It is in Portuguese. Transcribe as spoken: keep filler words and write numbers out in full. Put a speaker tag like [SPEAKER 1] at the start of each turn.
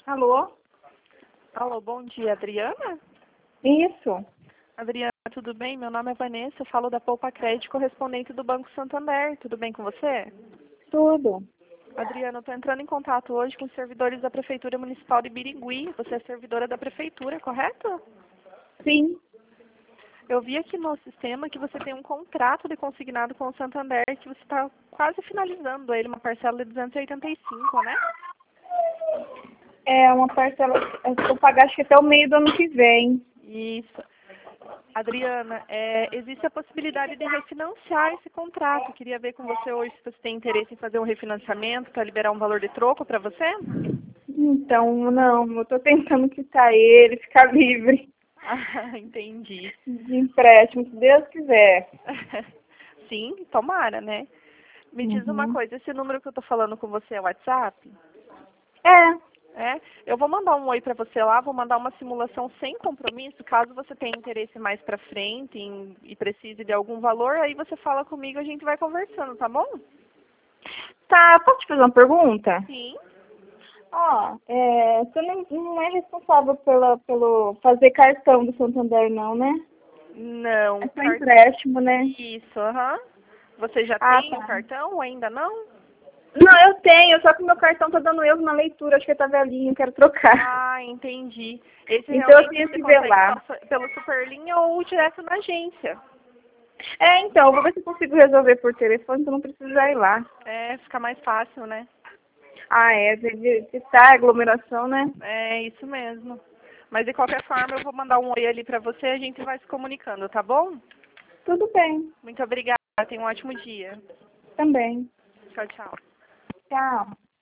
[SPEAKER 1] Alô?
[SPEAKER 2] Alô, bom dia, Adriana?
[SPEAKER 1] Isso.
[SPEAKER 2] Adriana, tudo bem? Meu nome é Vanessa, eu falo da Poupa Crédito, correspondente do Banco Santander. Tudo bem com você?
[SPEAKER 1] Tudo.
[SPEAKER 2] Adriana, eu estou entrando em contato hoje com os servidores da Prefeitura Municipal de Birigui. Você é servidora da Prefeitura, correto?
[SPEAKER 1] Sim.
[SPEAKER 2] Eu vi aqui no sistema que você tem um contrato de consignado com o Santander, que você está quase finalizando ele, uma parcela de duzentos e oitenta e cinco, né?
[SPEAKER 1] É uma parcela, eu vou pagar acho que até o meio do ano que vem.
[SPEAKER 2] Isso. Adriana, é, existe a possibilidade de refinanciar esse contrato. Eu queria ver com você hoje se você tem interesse em fazer um refinanciamento para liberar um valor de troco para você.
[SPEAKER 1] Então, não, eu tô tentando quitar ele, ficar livre
[SPEAKER 2] Ah, entendi.
[SPEAKER 1] de empréstimo, se Deus quiser.
[SPEAKER 2] Sim, tomara, né? Me diz uma
[SPEAKER 1] Uhum.
[SPEAKER 2] coisa, esse número que eu tô falando com você é o WhatsApp?
[SPEAKER 1] É,
[SPEAKER 2] É? Eu vou mandar um oi para você lá, vou mandar uma simulação sem compromisso, caso você tenha interesse mais para frente em- e precise de algum valor, aí você fala comigo, a gente vai conversando, tá bom?
[SPEAKER 1] tá, posso te fazer uma pergunta?
[SPEAKER 2] Sim.
[SPEAKER 1] Ó, é, você não, não é responsável pela, pelo fazer cartão do Santander, não, né?
[SPEAKER 2] Não,
[SPEAKER 1] É só
[SPEAKER 2] car...
[SPEAKER 1] empréstimo, né?
[SPEAKER 2] Isso, aham. Você já
[SPEAKER 1] Ah,
[SPEAKER 2] tem o
[SPEAKER 1] tá.
[SPEAKER 2] cartão ou ainda não?
[SPEAKER 1] Não, eu tenho, só que meu cartão tá dando erro na leitura, acho que tá velhinho, quero trocar.
[SPEAKER 2] Ah, entendi. Esse
[SPEAKER 1] Então eu
[SPEAKER 2] realmente
[SPEAKER 1] tenho
[SPEAKER 2] você
[SPEAKER 1] que ver
[SPEAKER 2] consegue
[SPEAKER 1] lá.
[SPEAKER 2] só so- pelo Superlinha ou direto na agência.
[SPEAKER 1] É, então, eu vou ver se eu consigo resolver por telefone, pra eu não precisar ir lá.
[SPEAKER 2] É, fica mais fácil, né?
[SPEAKER 1] Ah, é, de evitar aglomeração, né?
[SPEAKER 2] É isso mesmo. Mas de qualquer forma, eu vou mandar um oi ali pra você e a gente vai se comunicando, tá bom?
[SPEAKER 1] Tudo bem,
[SPEAKER 2] Muito obrigada. Tenha um ótimo dia.
[SPEAKER 1] também.
[SPEAKER 2] Tchau, tchau.
[SPEAKER 1] Tchau.